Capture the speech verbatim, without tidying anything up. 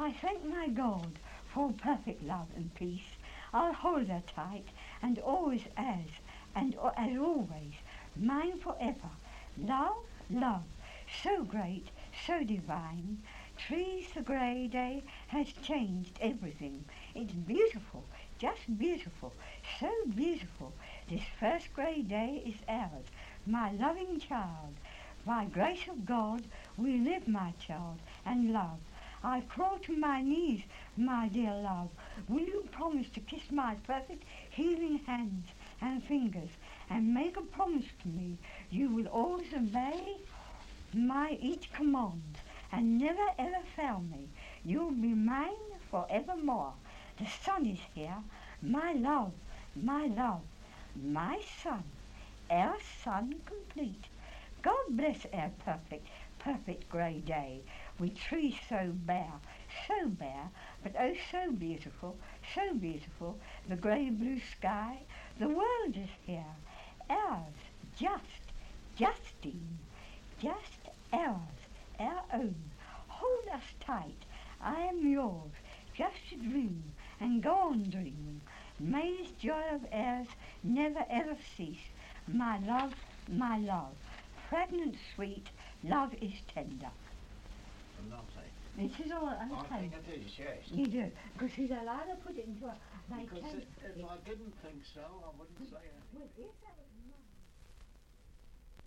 I thank my God for perfect love and peace. I'll hold her tight and always as, and as always, mine forever. Love, love, so great, so divine. Trees, the grey day has changed everything. It's beautiful, just beautiful, so beautiful. This first grey day is ours, my loving child. By grace of God, we live, my child, and love. I crawl to my knees, my dear love. Will you promise to kiss my perfect healing hands and fingers, and make a promise to me you will always obey my each command, and never ever fail me? You'll be mine for evermore. The sun is here, my love, my love, my son, our son complete. God bless our perfect, perfect grey day, with trees so bare, so bare, but oh so beautiful, so beautiful, the grey blue sky. The world is here, ours, just, Justine, just ours, our own. Hold us tight, I am yours, just to dream, and go on dreaming. May this joy of ours never ever cease. My love, my love, fragrant sweet, love is tender. Lovely. This is all okay. I think it is, yes. You do, because he's allowed to put it into a... They Because can- if I didn't think so, I wouldn't say anything. Well, if that was